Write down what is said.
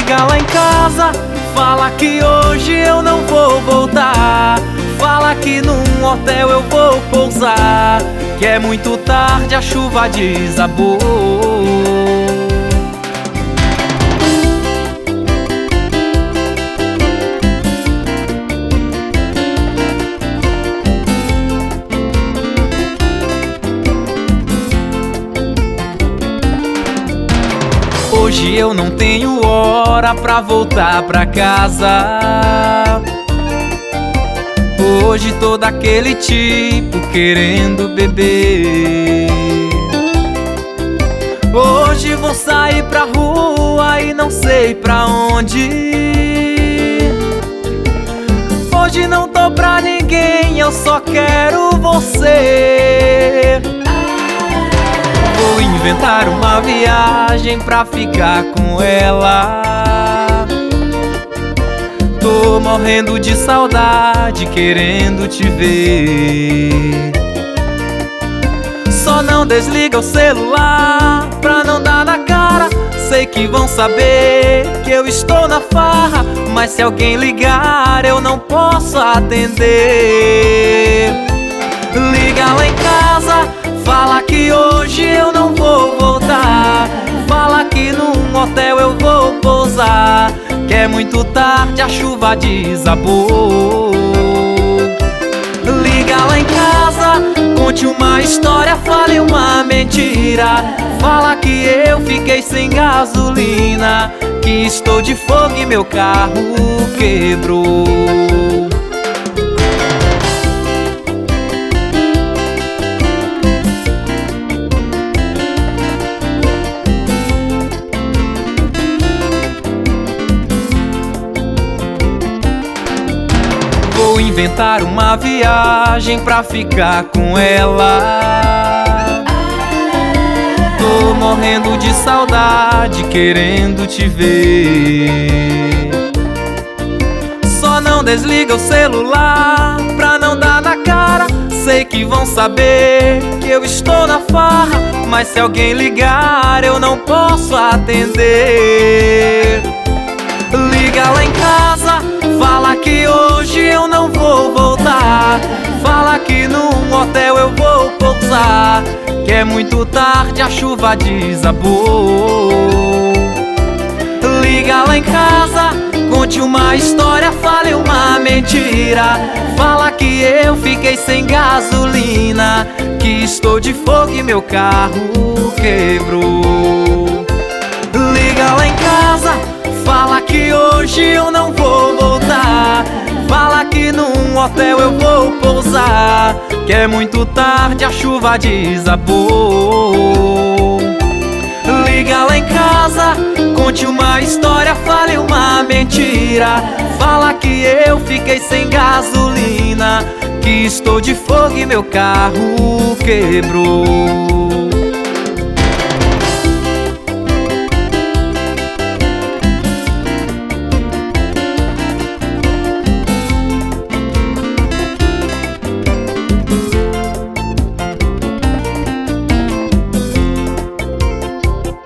Liga lá em casa, fala que hoje eu não vou voltar. Fala que num hotel eu vou pousar, que é muito tarde, a chuva desabou. Hoje eu não tenho hora pra voltar pra casa. Hoje tô daquele tipo querendo beber. Hoje vou sair pra rua e não sei pra onde. Hoje não tô pra ninguém, eu só quero você. Vou inventar uma viagem pra ficar com ela. Tô morrendo de saudade, querendo te ver. Só não desliga o celular pra não dar na cara. Sei que vão saber que eu estou na farra, mas se alguém ligar eu não posso atender. Liga lá em casa, fala que hoje eu não vou voltar. Fala que num hotel eu vou pousar, que é muito tarde, a chuva desabou. Liga lá em casa, conte uma história, fale uma mentira. Fala que eu fiquei sem gasolina, que estou de fogo e meu carro quebrou. Vou inventar uma viagem pra ficar com ela. Tô morrendo de saudade, querendo te ver. Só não desliga o celular pra não dar na cara. Sei que vão saber que eu estou na farra, mas se alguém ligar eu não posso atender. Liga lá em casa, fala que hoje eu não vou voltar. Fala que num hotel eu vou pousar, que é muito tarde, a chuva desabou. Liga lá em casa, conte uma história, fale uma mentira. Fala que eu fiquei sem gasolina, que estou de fogo e meu carro quebrou. Liga lá em casa, fala que hoje eu não vou voltar. Fala que num hotel eu vou pousar, que é muito tarde, a chuva desabou. Liga lá em casa, conte uma história, fale uma mentira. Fala que eu fiquei sem gasolina, que estou de fogo e meu carro quebrou.